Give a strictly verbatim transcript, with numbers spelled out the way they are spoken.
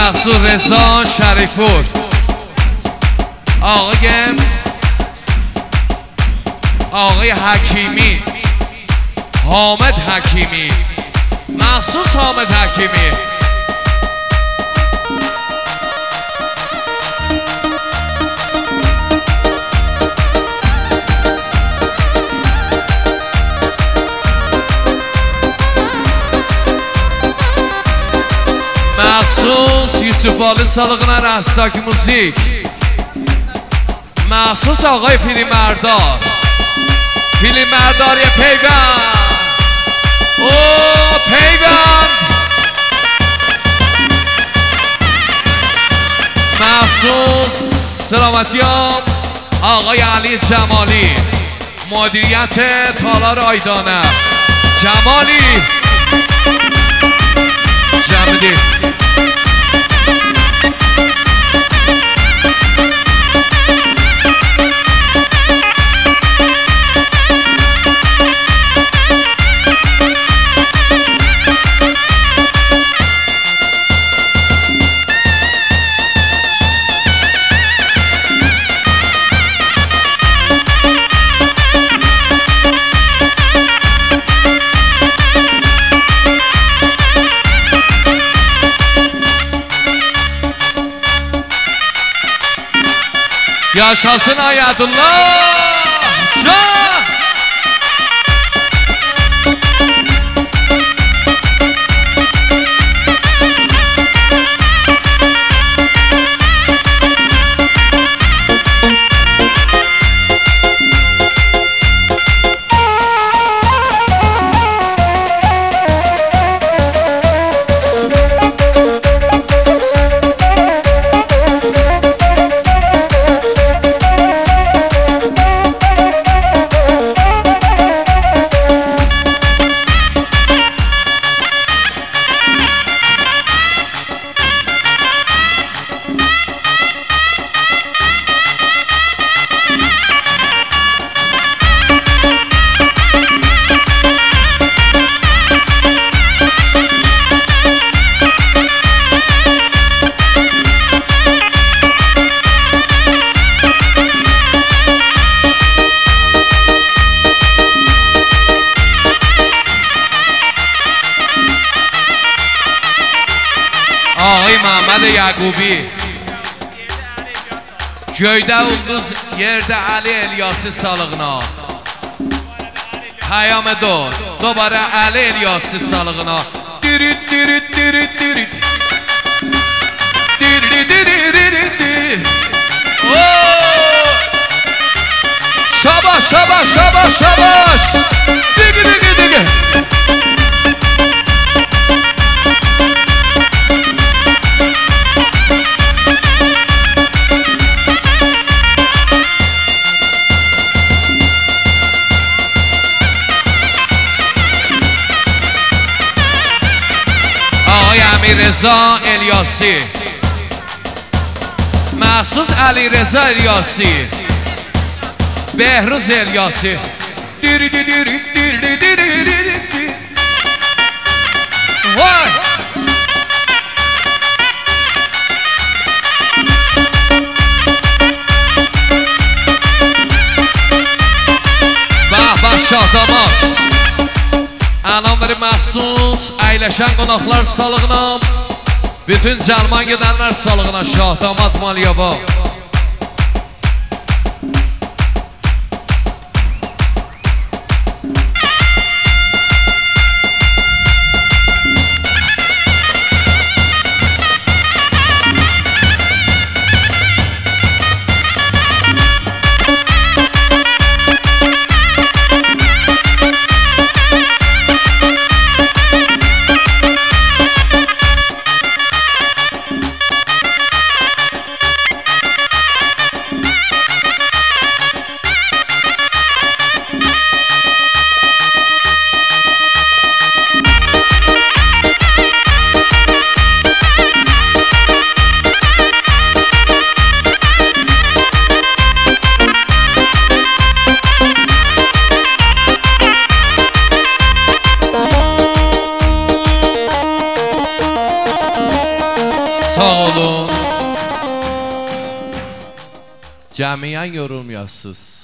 مخصوص رضا شریفور، آقای آقای حکیمی، حامد حکیمی، مخصوص حامد حکیمی. مخصوص یوسف آل سالقنا رستاک موزیک، مخصوص آقای فیلمبردار، فیلمبرداری پیوند. او پیوند مخصوص سلامتیام آقای علی جمالی، مدیریت تالار آیدانه. جمالی جمدی yaşasın Ayadullah Can. آقای محمد یعقوبی، جایده اولوز یرده علی الیاسی سالقنا. پیام دو دوباره علی الیاسی سالقنا. دیرید دیرید دیرید دیرید دیرید دیرید دیرید. شاباش شاباش شاباش شاباش. دیگه دیگه دیگه آقای امیررضا الیاسی، مخصوص علی رضا الیاسی، بهروز الیاسی. دیری دیری دیری دیری دیری دیری. وای به به شادامات. الان برای مخصوص ایلشن قناقlar salığına, bütün Calman gidenler salığına. Şahdamat Maliyaba. Cəmiyyən yorulmayasınız.